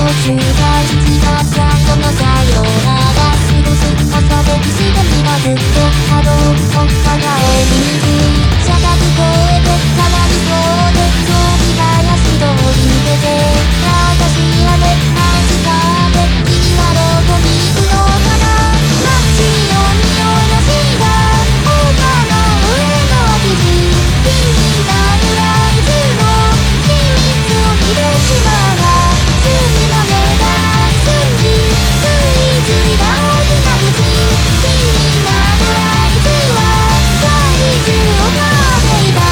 集大事な最後のさよなら過ごす朝でしてみなずっと波動を叶えにしゃがみ越えて変わりそうでそうに林通り出て私はね感じたで君はどこにいるのかな街を見下ろした丘の上の空き地気になるあいつの秘密を見てしまうが罪の目がすんについついが大きな口気になるあいつは怪獣を飼っていた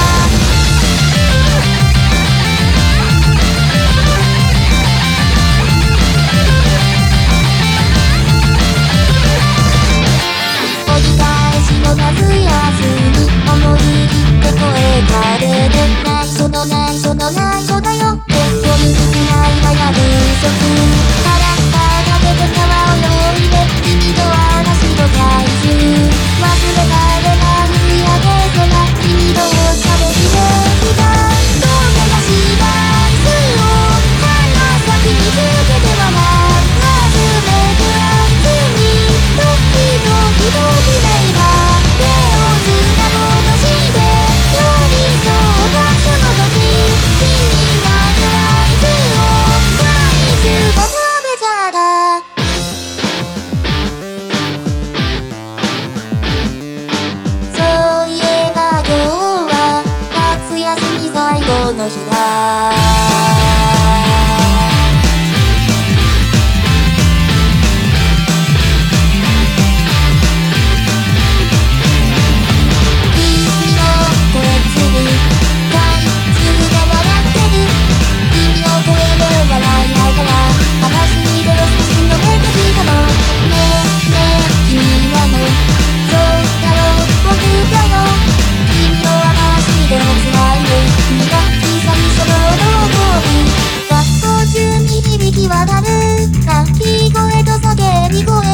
折り返しの夏休み思いって声かけて内緒の内緒の内緒だよって読みづらいは約束腹が出て川を泳いで君と私と怪獣忘れられない見上げ空君としゃべりできたどんなしがアイスを鼻先につけては忘れてあいつにドキドキときめいた手をつな戻して寄り添ったその時気になるあいつを怪獣が食べちゃったそういえば今日は夏休み最後の日だ鳴き声と叫び声